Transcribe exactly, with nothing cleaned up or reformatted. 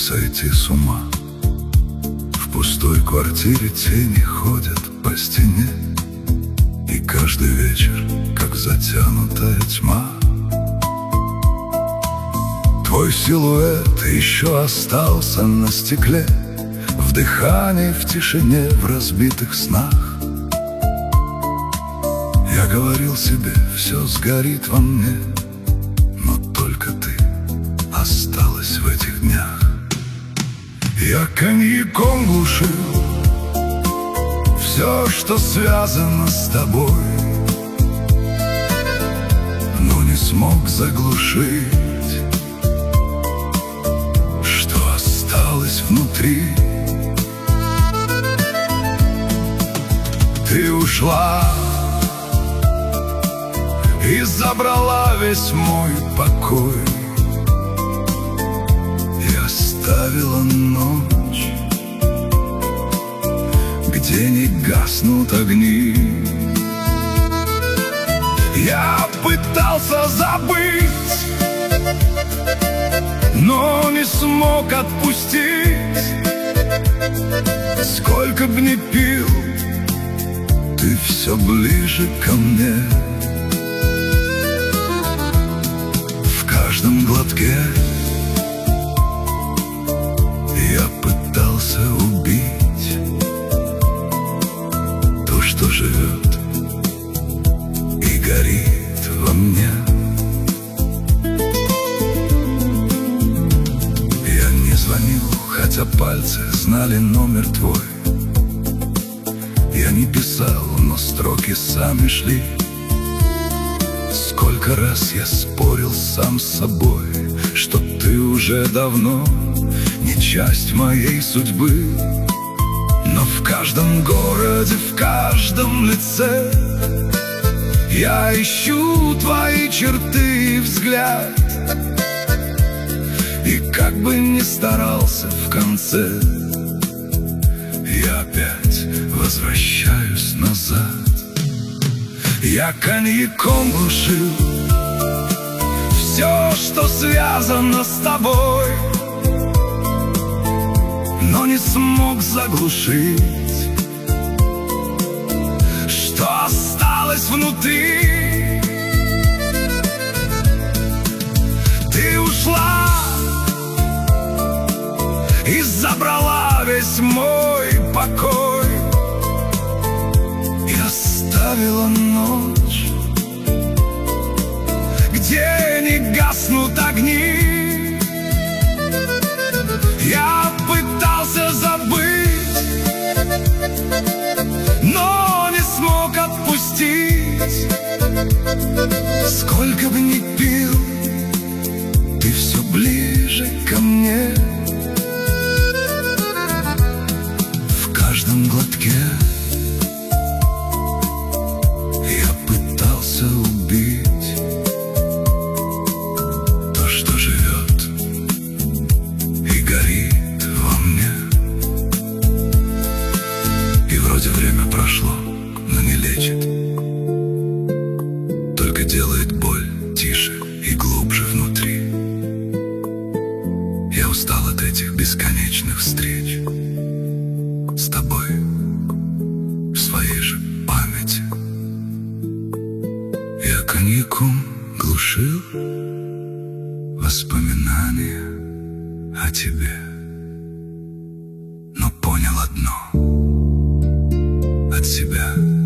сойти с ума. В пустой квартире тени ходят по стене, и каждый вечер, как затянутая тьма. Твой силуэт еще остался на стекле, в дыхании, в тишине, в разбитых снах. Я говорил себе, все сгорит во мне, но только ты осталась в этих днях. Я коньяком глушил все, что связано с тобой, но не смог заглушить, что осталось внутри. Ты ушла и забрала весь мой покой, и оставила ночь, где не гаснут огни. Я пытался забыть, но не смог отпустить. Сколько б ни пил, ты все ближе ко мне. В каждом глотке я пытался убить то, что живет и горит во мне. Я не звонил, хотя пальцы знали номер твой. Я не писал, но строки сами шли. Сколько раз я спорил сам с собой, что ты уже давно не часть моей судьбы. Но в каждом городе, в каждом лице я ищу твои черты и взгляд. И как бы ни старался, в конце я опять возвращаюсь назад. Я коньяком глушил все, что связано с тобой, но не смог заглушить, что осталось внутри. Ты ушла и забрала весь мой покой, и оставила ночь, где не гаснут огни. Я пытался забыть, но не смог отпустить. Сколько бы ни пил, ты все ближе ко мне. В каждом глотке я пытался убить то, что живет и горит во мне. И вроде время прошло, но не лечит, только делает боль тише и глубже внутри. Я устал от этих бесконечных встреч с тобой в своей же памяти. Я коньяком глушил воспоминания о тебе, но понял одно: от себя